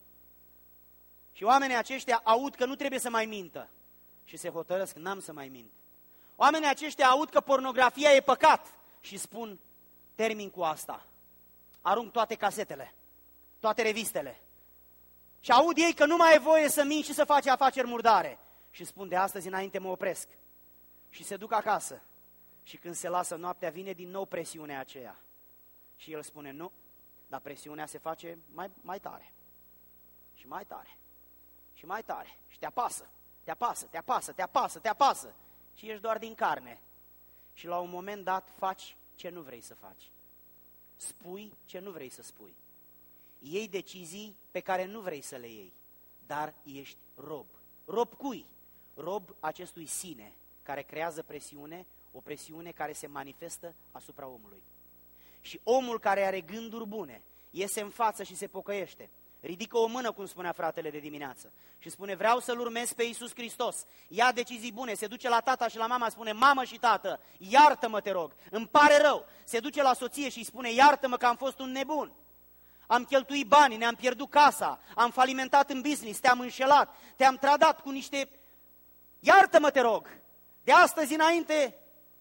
Și oamenii aceștia aud că nu trebuie să mai mintă și se hotărăsc, n-am să mai mint. Oamenii aceștia aud că pornografia e păcat și spun, termin cu asta. Arunc toate casetele, toate revistele. Și aud ei că nu mai e voie să mint și să face afaceri murdare. Și spun, de astăzi înainte mă opresc. Și se duc acasă. Și când se lasă noaptea, vine din nou presiunea aceea. Și el spune, nu, dar presiunea se face mai, mai tare. Și mai tare. Și mai tare. Și te apasă. Te apasă, te apasă, te apasă, te apasă. Și ești doar din carne. Și la un moment dat faci ce nu vrei să faci. Spui ce nu vrei să spui. Iei decizii pe care nu vrei să le iei. Dar ești rob. Rob cui? Rob acestui sine care creează presiune, o presiune care se manifestă asupra omului. Și omul care are gânduri bune, iese în față și se pocăiește, ridică o mână, cum spunea fratele de dimineață, și spune, vreau să-L urmez pe Iisus Hristos, ia decizii bune, se duce la tata și la mama, spune, mamă și tată, iartă-mă, te rog, îmi pare rău, se duce la soție și îi spune, iartă-mă că am fost un nebun, am cheltuit banii, ne-am pierdut casa, am falimentat în business, te-am înșelat, te-am tradat cu niște, iartă-mă, te rog, de astăzi înainte.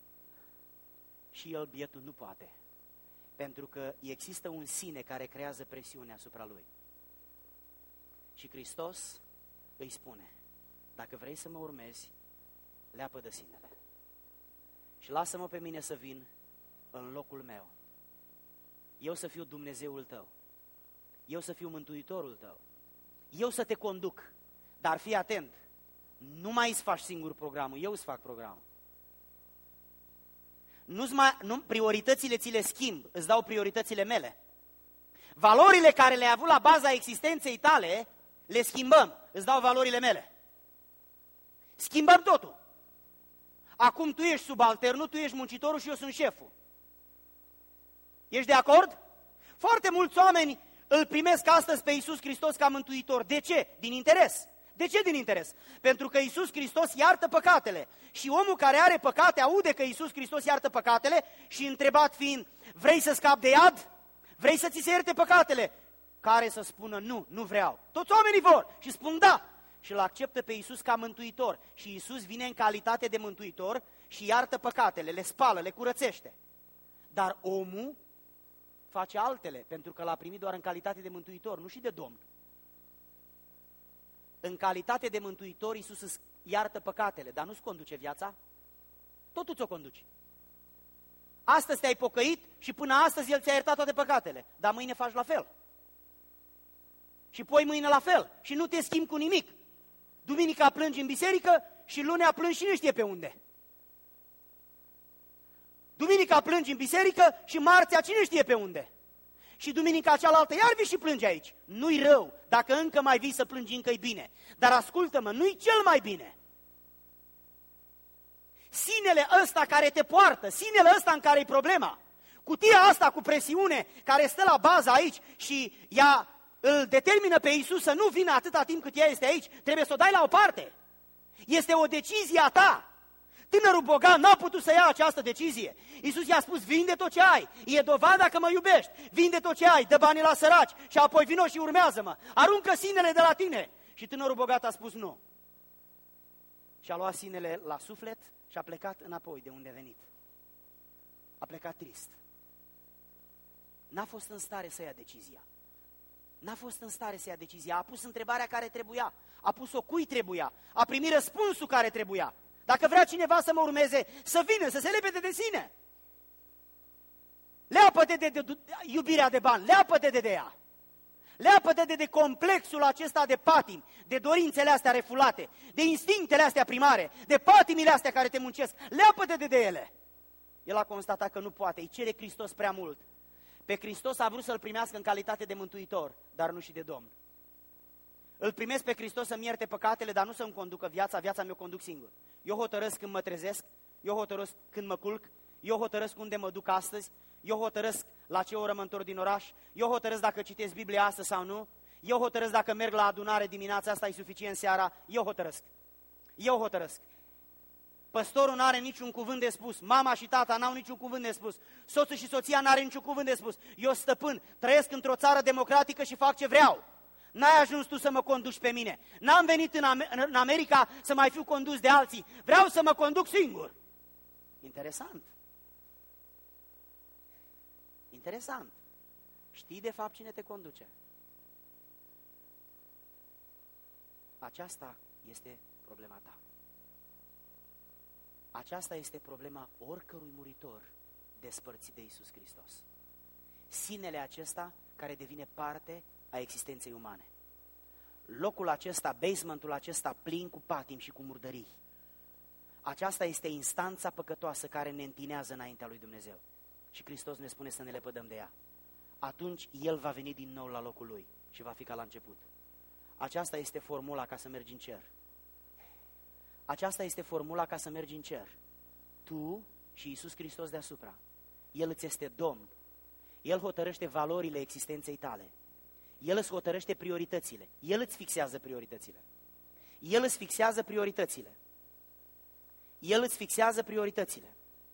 Și el, bietul, nu poate, pentru că există un sine care creează presiune asupra lui. Și Hristos îi spune, dacă vrei să mă urmezi, leapă de sinele. Și lasă-mă pe mine să vin în locul meu. Eu să fiu Dumnezeul tău. Eu să fiu Mântuitorul tău. Eu să te conduc. Dar fii atent, nu mai îți faci singur programul, eu îți fac programul. Nu-ți mai, nu, prioritățile ți le schimb, îți dau prioritățile mele. Valorile care le-ai avut la baza existenței tale, le schimbăm, îți dau valorile mele. Schimbăm totul. Acum tu ești subalternul, tu ești muncitorul și eu sunt șeful. Ești de acord? Foarte mulți oameni îl primesc astăzi pe Iisus Hristos ca mântuitor. De ce? Din interes. De ce din interes? Pentru că Iisus Hristos iartă păcatele. Și omul care are păcate aude că Iisus Hristos iartă păcatele și întrebat fiind, vrei să scapi de iad? Vrei să ți se ierte păcatele? Care să spună nu, nu vreau. Toți oamenii vor și spun da. Și îl acceptă pe Iisus ca mântuitor. Și Iisus vine în calitate de mântuitor și iartă păcatele, le spală, le curățește. Dar omul face altele, pentru că l-a primit doar în calitate de mântuitor, nu și de domn. În calitate de mântuitor, Iisus îți iartă păcatele, dar nu-ți conduce viața, tot tu ți-o conduci. Astăzi te-ai pocăit și până astăzi El ți-a iertat toate păcatele, dar mâine faci la fel. Și poi mâine la fel și nu te schimbi cu nimic. Duminica plângi în biserică și lunea plângi cine știe pe unde. Duminica plângi în biserică și marțea cine știe pe unde. Și duminica cealaltă iar vii și plângi aici. Nu-i rău, dacă încă mai vii să plângi, încă-i bine. Dar ascultă-mă, nu-i cel mai bine. Sinele ăsta care te poartă, sinele ăsta în care e problema, cutia asta cu presiune care stă la bază aici și ea îl determină pe Iisus să nu vină atâta timp cât ea este aici, trebuie să o dai la o parte. Este o decizie a ta. Tânărul bogat n-a putut să ia această decizie. Iisus i-a spus, vinde tot ce ai, e dovada că mă iubești, vinde tot ce ai, dă banii la săraci și apoi vino și urmează-mă, aruncă sinele de la tine. Și tânărul bogat a spus nu. Și a luat sinele la suflet și a plecat înapoi de unde a venit. A plecat trist. N-a fost în stare să ia decizia. N-a fost în stare să ia decizia, a pus întrebarea care trebuia, a pus-o cui trebuia, a primit răspunsul care trebuia. Dacă vrea cineva să mă urmeze, să vină, să se lepede de sine. Leapă-te de, de, de iubirea de bani, leapă-te de, de ea. Leapă-te de, de complexul acesta de patim, de dorințele astea refulate, de instinctele astea primare, de patimile astea care te muncesc. Leapă-te de, de ele. El a constatat că nu poate, îi cere Hristos prea mult. Pe Hristos a vrut să-L primească în calitate de mântuitor, dar nu și de Domn. Îl primesc pe Hristos să-mi ierte păcatele, dar nu să-mi conducă viața, viața mi-o conduc singur. Eu hotărăsc când mă trezesc, eu hotărăsc când mă culc, eu hotărăsc unde mă duc astăzi, eu hotărăsc la ce oră mă întorc din oraș, eu hotărăsc dacă citesc Biblia astăzi sau nu, eu hotărăsc dacă merg la adunare dimineața asta, e suficient seara, eu hotărăsc. Eu hotărăsc. Păstorul nu are niciun cuvânt de spus, mama și tata n-au niciun cuvânt de spus, soțul și soția n-are niciun cuvânt de spus. Eu, stăpân, trăiesc într-o țară democratică și fac ce vreau. N-ai ajuns tu să mă conduci pe mine. N-am venit în, Am- în America să mai fiu condus de alții. Vreau să mă conduc singur. Interesant. Interesant. Știi de fapt cine te conduce. Aceasta este problema ta. Aceasta este problema oricărui muritor despărțit de Iisus Hristos. Sinele acesta care devine parte a existenței umane. Locul acesta, basementul acesta plin cu patim și cu murdării. Aceasta este instanța păcătoasă care ne întinează înaintea lui Dumnezeu. Și Hristos ne spune să ne lepădăm de ea. Atunci El va veni din nou la locul Lui și va fi ca la început. Aceasta este formula ca să mergi în cer. Aceasta este formula ca să mergi în cer. Tu și Iisus Hristos deasupra. El îți este Domn. El hotărăște valorile existenței tale. El îți hotărăște prioritățile. El îți fixează prioritățile. El îți fixează prioritățile. El îți fixează prioritățile.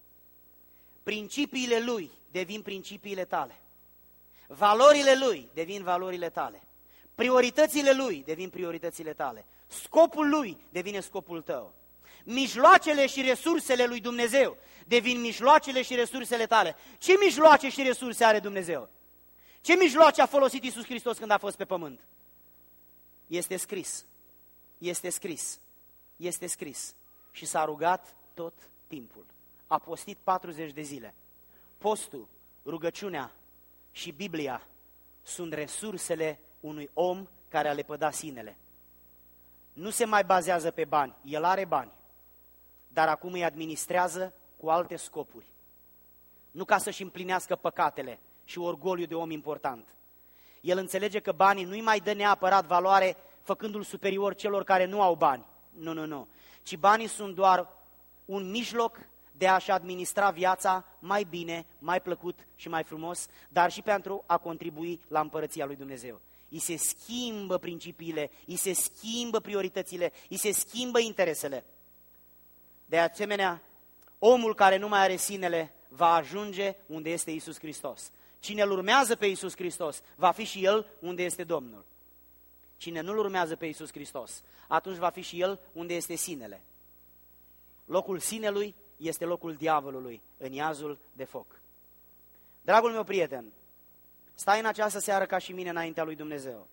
Principiile Lui devin principiile tale. Valorile Lui devin valorile tale. Prioritățile Lui devin prioritățile tale. Scopul Lui devine scopul tău. Mijloacele și resursele lui Dumnezeu devin mijloacele și resursele tale. Ce mijloace și resurse are Dumnezeu? Ce mijloace a folosit Iisus Hristos când a fost pe pământ? Este scris. Este scris. Este scris. Și s-a rugat tot timpul. A postit patruzeci de zile. Postul, rugăciunea și Biblia sunt resursele unui om care a lepădat sinele. Nu se mai bazează pe bani. El are bani, dar acum îi administrează cu alte scopuri. Nu ca să-și împlinească păcatele și orgoliu de om important. El înțelege că banii nu-i mai dă neapărat valoare făcându-l superior celor care nu au bani. Nu, nu, nu. Ci banii sunt doar un mijloc de a-și administra viața mai bine, mai plăcut și mai frumos, dar și pentru a contribui la împărăția lui Dumnezeu. I se schimbă principiile, i se schimbă prioritățile, i se schimbă interesele. De asemenea, omul care nu mai are sinele va ajunge unde este Iisus Hristos. Cine îl urmează pe Iisus Hristos va fi și el unde este Domnul. Cine nu îl urmează pe Iisus Hristos, atunci va fi și el unde este sinele. Locul sinelui este locul diavolului, în iazul de foc. Dragul meu prieten, stai în această seară ca și mine înaintea lui Dumnezeu.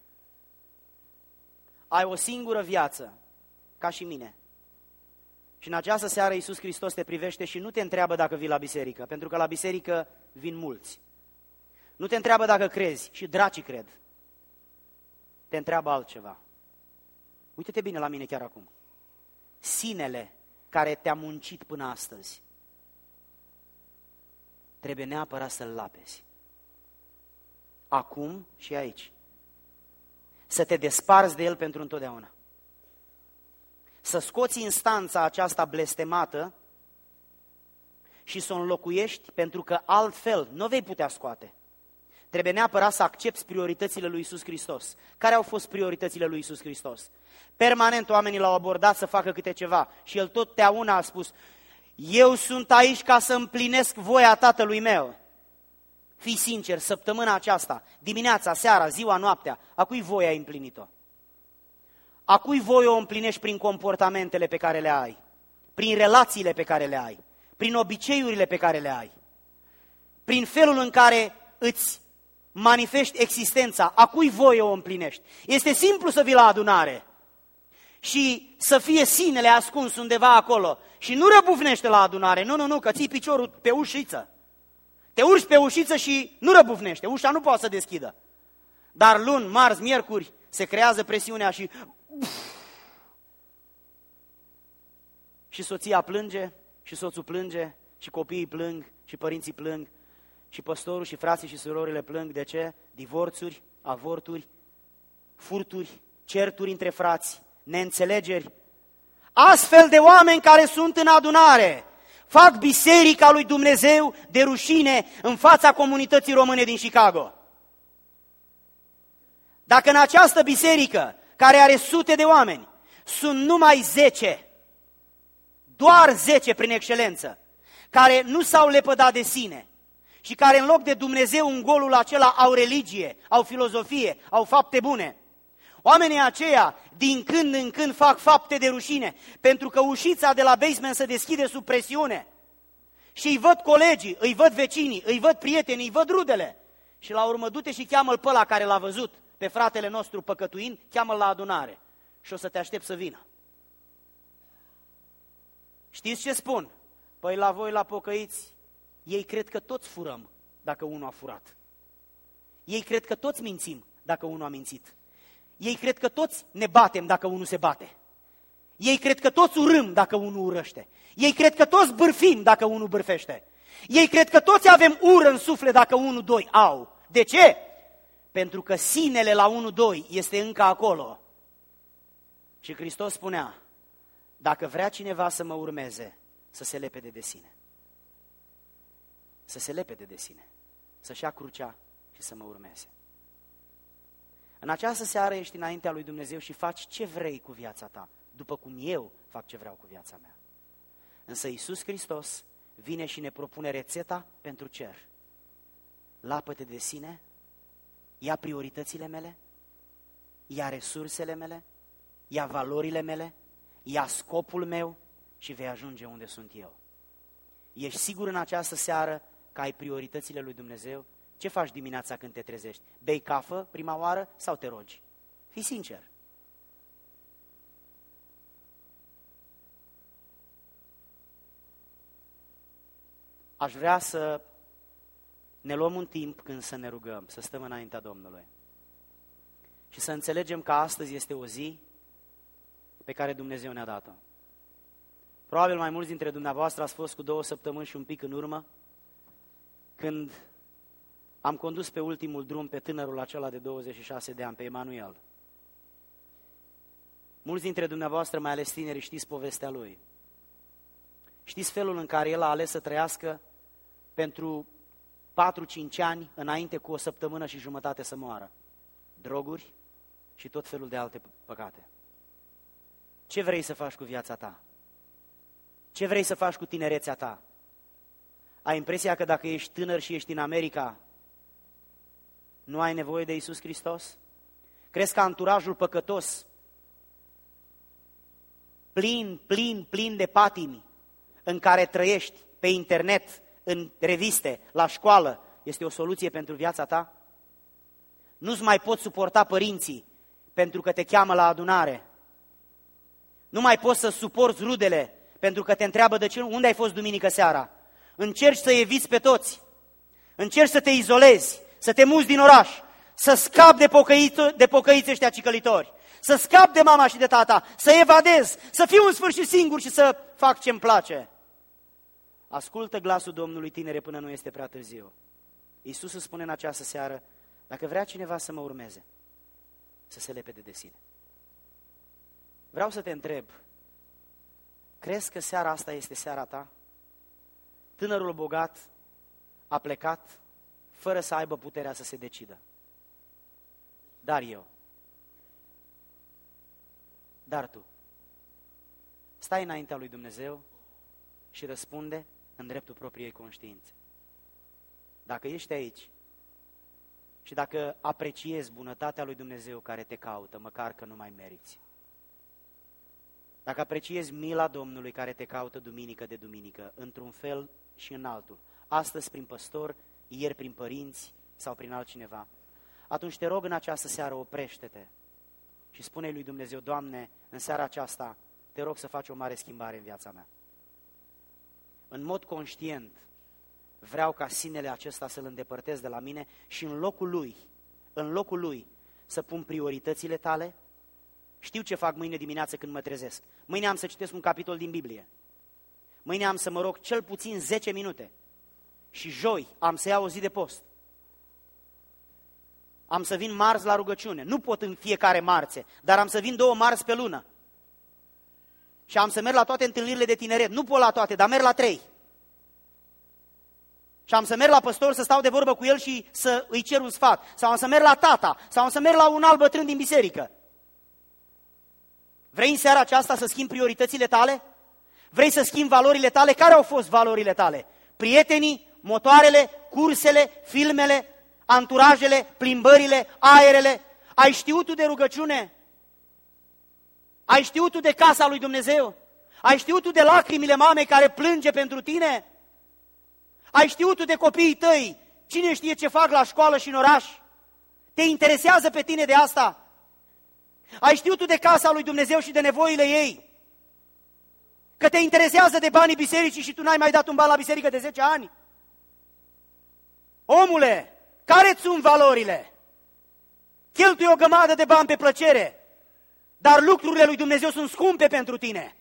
Ai o singură viață, ca și mine. Și în această seară Iisus Hristos te privește și nu te întreabă dacă vii la biserică, pentru că la biserică vin mulți. Nu te întreabă dacă crezi, și dracii cred. Te întreabă altceva. Uite-te bine la mine chiar acum. Sinele care te-a muncit până astăzi, trebuie neapărat să-l lapezi. Acum și aici. Să te desparți de el pentru întotdeauna. Să scoți instanța aceasta blestemată și să o înlocuiești, pentru că altfel nu vei putea scoate. Trebuie neapărat să accepti prioritățile lui Iisus Hristos. Care au fost prioritățile lui Iisus Hristos? Permanent oamenii l-au abordat să facă câte ceva și el totdeauna a spus: Eu sunt aici ca să împlinesc voia Tatălui meu. Fii sincer, săptămâna aceasta, dimineața, seara, ziua, noaptea, a cui voie ai împlinit-o? A cui voie o împlinești prin comportamentele pe care le ai, prin relațiile pe care le ai, prin obiceiurile pe care le ai, prin felul în care îți manifesti existența, a cui voie o împlinești? Este simplu să vii la adunare și să fie sinele ascuns undeva acolo și nu răbufnește la adunare, nu, nu, nu, că ții piciorul pe ușiță. Te urci pe ușiță și nu răbufnește, ușa nu poate să deschidă. Dar luni, marți, miercuri se creează presiunea și... Și soția plânge, și soțul plânge, și copiii plâng, și părinții plâng, și păstorul, și frații, și surorile plâng. De ce? Divorțuri, avorturi, furturi, certuri între frați, neînțelegeri. Astfel de oameni care sunt în adunare fac biserica lui Dumnezeu de rușine în fața comunității române din Chicago. Dacă în această biserică, care are sute de oameni, sunt numai zece, doar zece prin excelență, care nu s-au lepădat de sine și care în loc de Dumnezeu în golul acela au religie, au filozofie, au fapte bune, oamenii aceia din când în când fac fapte de rușine, pentru că ușița de la basement se deschide sub presiune și îi văd colegii, îi văd vecinii, îi văd prietenii, îi văd rudele și la urmă du-te și cheamă-l pe ăla care l-a văzut pe fratele nostru păcătuind, cheamă-l la adunare și o să te aștept să vină. Știți ce spun? Păi la voi, la pocăiți, ei cred că toți furăm dacă unul a furat. Ei cred că toți mințim dacă unul a mințit. Ei cred că toți ne batem dacă unul se bate. Ei cred că toți urâm dacă unul urăște. Ei cred că toți bârfim dacă unul bârfește. Ei cred că toți avem ură în suflet dacă unul, doi au. De ce? Pentru că sinele la unu, doi este încă acolo. Și Hristos spunea, dacă vrea cineva să mă urmeze, să se lepede de sine. Să se lepede de sine. Să-și ia crucea și să mă urmeze. În această seară ești înaintea lui Dumnezeu și faci ce vrei cu viața ta, după cum eu fac ce vreau cu viața mea. Însă Iisus Hristos vine și ne propune rețeta pentru cer. Lapă-te de sine, ia prioritățile mele, ia resursele mele, ia valorile mele, ia scopul meu și vei ajunge unde sunt eu. Ești sigur în această seară că ai prioritățile lui Dumnezeu? Ce faci dimineața când te trezești? Bei cafă prima oară sau te rogi? Fii sincer. Aș vrea să ne luăm un timp când să ne rugăm, să stăm înaintea Domnului și să înțelegem că astăzi este o zi pe care Dumnezeu ne-a dat-o. Probabil mai mulți dintre dumneavoastră ați fost cu două săptămâni și un pic în urmă, când am condus pe ultimul drum pe tânărul acela de douăzeci și șase de ani, pe Emanuel. Mulți dintre dumneavoastră, mai ales tineri, știți povestea lui. Știți felul în care el a ales să trăiască pentru patru-cinci ani, înainte cu o săptămână și jumătate să moară. Droguri și tot felul de alte păcate. Ce vrei să faci cu viața ta? Ce vrei să faci cu tinerețea ta? Ai impresia că dacă ești tânăr și ești în America, nu ai nevoie de Iisus Hristos? Crezi că anturajul păcătos, plin, plin, plin de patimi, în care trăiești pe internet, în reviste, la școală, este o soluție pentru viața ta? Nu-ți mai poți suporta părinții pentru că te cheamă la adunare. Nu mai poți să suporți rudele pentru că te întreabă de ce, unde ai fost duminică seara. Încerci să eviți pe toți. Încerci să te izolezi, să te muți din oraș, să scapi de pocăiți, de pocăiți ăștia cicălitori, să scapi de mama și de tata, să evadezi, să fiu în sfârșit singur și să fac ce-mi place. Ascultă glasul Domnului, tinere, până nu este prea târziu. Iisus îți spune în această seară, dacă vrea cineva să mă urmeze, să se lepede de sine. Vreau să te întreb, crezi că seara asta este seara ta? Tânărul bogat a plecat fără să aibă puterea să se decidă. Dar eu. Dar tu. Stai înaintea lui Dumnezeu și răspunde în dreptul propriei conștiințe. Dacă ești aici și dacă apreciezi bunătatea lui Dumnezeu care te caută, măcar că nu mai meriți, dacă apreciezi mila Domnului care te caută duminică de duminică, într-un fel și în altul, astăzi prin păstor, ieri prin părinți sau prin altcineva, atunci te rog în această seară, oprește-te și spune lui Dumnezeu: Doamne, în seara aceasta te rog să faci o mare schimbare în viața mea. În mod conștient vreau ca sinele acesta să-l îndepărtez de la mine și în locul lui, în locul lui să pun prioritățile tale. Știu ce fac mâine dimineață când mă trezesc. Mâine am să citesc un capitol din Biblie. Mâine am să mă rog cel puțin zece minute. Și joi am să iau o zi de post. Am să vin marți la rugăciune. Nu pot în fiecare marțe, dar am să vin două marți pe lună. Și am să merg la toate întâlnirile de tineret. Nu pot la toate, dar merg la trei. Și am să merg la păstor să stau de vorbă cu el și să îi cer un sfat. Sau am să merg la tata, sau am să merg la un alt bătrân din biserică. Vrei în seara aceasta să schimbi prioritățile tale? Vrei să schimbi valorile tale? Care au fost valorile tale? Prietenii, motoarele, cursele, filmele, anturajele, plimbările, aerele? Ai știut tu de rugăciune? Ai știut tu de casa lui Dumnezeu? Ai știut tu de lacrimile mamei care plânge pentru tine? Ai știut tu de copiii tăi? Cine știe ce fac la școală și în oraș? Te interesează pe tine de asta? Ai știut tu de casa lui Dumnezeu și de nevoile ei? Că te interesează de banii bisericii și tu n-ai mai dat un ban la biserică de zece ani? Omule, care-ți sunt valorile? Cheltui o grămadă de bani pe plăcere, dar lucrurile lui Dumnezeu sunt scumpe pentru tine.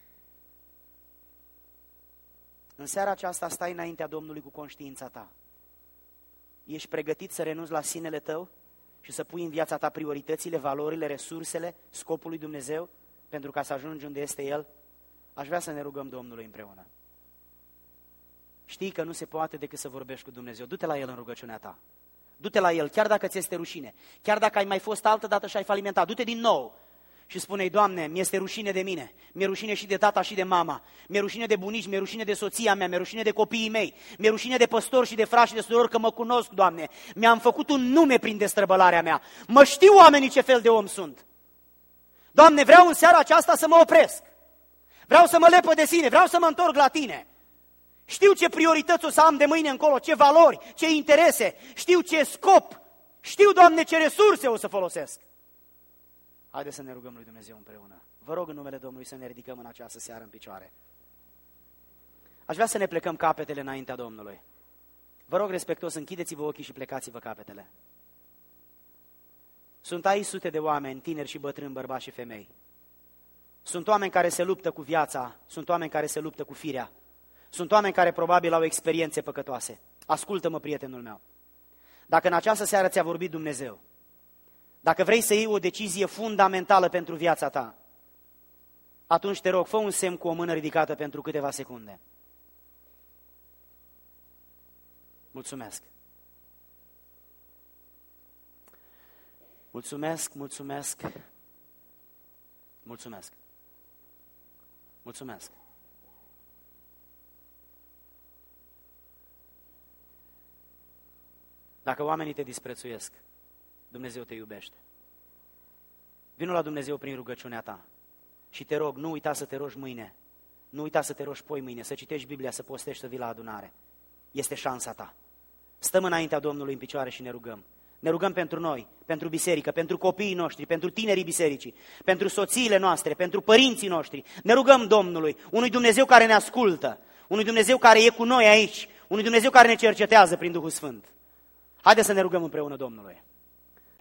În seara aceasta stai înaintea Domnului cu conștiința ta. Ești pregătit să renunți la sinele tău și să pui în viața ta prioritățile, valorile, resursele, scopul lui Dumnezeu, pentru ca să ajungi unde este El? Aș vrea să ne rugăm Domnului împreună. Știi că nu se poate decât să vorbești cu Dumnezeu. Du-te la El în rugăciunea ta. Du-te la El, chiar dacă ți este rușine. Chiar dacă ai mai fost altă dată și ai falimentat. Du-te din nou și spune-i: Doamne, mi-este rușine de mine. Mi-e rușine și de tata și de mama. Mi-e rușine de bunici, mi-e rușine de soția mea, mi-e rușine de copiii mei. Mi-e rușine de păstori și de frați și de surori că mă cunosc, Doamne. Mi-am făcut un nume prin destrăbălarea mea. Mă știu oamenii ce fel de om sunt. Doamne, vreau în seara aceasta să mă opresc. Vreau să mă lepă de sine, vreau să mă întorc la Tine. Știu ce priorități o să am de mâine încolo, ce valori, ce interese, știu ce scop, știu, Doamne, ce resurse o să folosesc. Haideți să ne rugăm lui Dumnezeu împreună. Vă rog în numele Domnului să ne ridicăm în această seară în picioare. Aș vrea să ne plecăm capetele înaintea Domnului. Vă rog respectuos, închideți-vă ochii și plecați-vă capetele. Sunt aici sute de oameni, tineri și bătrâni, bărbați și femei. Sunt oameni care se luptă cu viața, sunt oameni care se luptă cu firea. Sunt oameni care probabil au experiențe păcătoase. Ascultă-mă, prietenul meu. Dacă în această seară ți-a vorbit Dumnezeu, dacă vrei să iei o decizie fundamentală pentru viața ta, atunci te rog, fă un semn cu o mână ridicată pentru câteva secunde. Mulțumesc. Mulțumesc, mulțumesc, mulțumesc. Mulțumesc. Dacă oamenii te disprețuiesc, Dumnezeu te iubește. Vino la Dumnezeu prin rugăciunea ta și te rog, nu uita să te rogi mâine, nu uita să te rogi poi mâine, să citești Biblia, să postești, să vii la adunare. Este șansa ta. Stăm înaintea Domnului în picioare și ne rugăm. Ne rugăm pentru noi, pentru biserică, pentru copiii noștri, pentru tinerii bisericii, pentru soțiile noastre, pentru părinții noștri. Ne rugăm Domnului, unui Dumnezeu care ne ascultă, unui Dumnezeu care e cu noi aici, unui Dumnezeu care ne cercetează prin Duhul Sfânt. Haideți să ne rugăm împreună Domnului.